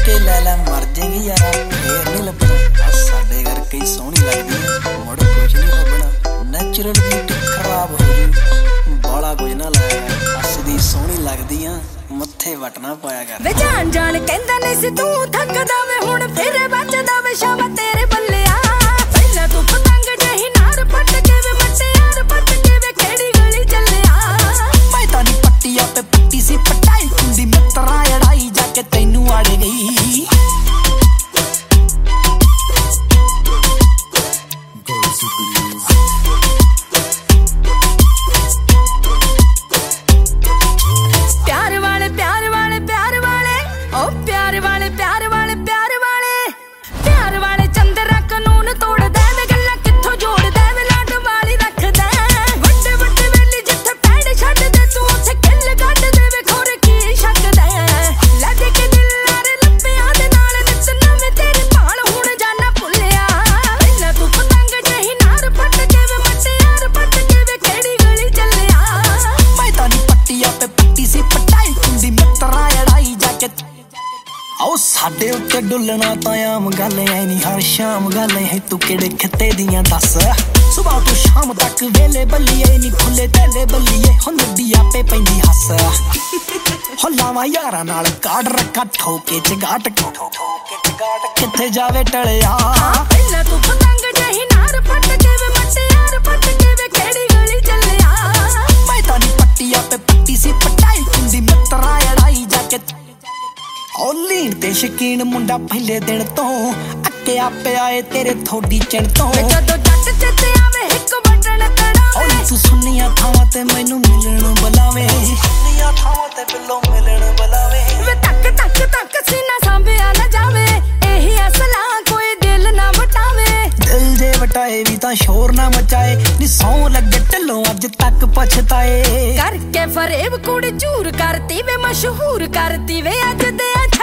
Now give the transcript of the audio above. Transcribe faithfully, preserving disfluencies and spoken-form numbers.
के लै लै मर जाएंगी यार, फेर नहीं लभना। साडे घर कई सोहनी लगदी मुड़ कुछ नहीं लभना। नैचुरल ब्यूटी खराब हो जू, बाला कुछ ना लाया कर। हसदी सोहनी लगदी आ, मत्थे वटना पाया कर। वे जान जान कहंदा नहीं सी तू थकदा वे, हुण फिर बचदा वे शाबा तेरे बल्लिया। पहला तू पतंग जही नार पट के वे मटे यार पट के वे केड़ी गली चलिया। मैं तानी पट्टिया पे पट्टी सी पटाई कुंडी मित्रा अड़ाई जाके तैनू आड़ गई। प्यार वाले प्यार वाले प्यार वाले ओ प्यार वाले प्यार वाले प्यार वाले प्यार वाले चंद्रा कानून तोड़ दे वे गल्ला कित्थों जोड़ दे वे लाड वाली रख दे। वड्डे वड्डे वेली जिथे पैड़ छड्ड दे तू उत्थे किल कढ दे वे खोर की शक दे। लज के दिल नारे लप्पियां दे नाल नित नवे तेरे भाल हुण जाना भुल्लिया। पहला तू पतंग जही नार पट के वे मटे यार पट के वे केड़ी गली चलिया। मैं तानी पट्टिया पे पट्टी सी पटाई कुंडी मित्रा अड़ाई जाके। आओ साडे उत्ते डुलना तां आम गल ऐ नी, हर शाम गल है तू केड़े खिते दियां दस। सुबह तो शाम तक वेले बल्लिए नी खुले तेले बल्लिए, हुन नदी आपे पैंदी हस। हो लावां यारां नाल काड़ रखा ठोके चगाट किथे जावे टलिया। पहला तू पतंग जही नार पट के वे मटे यार पट के वे केड़ी गली चलिया। मैं तानी पट्टिया पे पट्टी सी पटाई कुंडी मित्रा अड़ाई जाके। ओ लीन ते शकीन मुंडा पहले दिन तो अके आपे आए तेरे थोड़ी चिण तो। जदों जट चेते आवे हिक बटन कड़ावे, ओ तू सुनिया थावां ते मैनू मिलण बुलावे। सुनिया थावां ते बिल्लो मिलण बुलावे। वे तक तक तक सीना सांभिया ना जावे, एही असला कोई दिल ना वटावे। दिल जे वटाए भी तां शोर ना मचाए, नी सौ लगे ढिल्लों अज तक पछताए। करके फरेब कुड़ी चूर करती वे मशहूर करती वे अज दे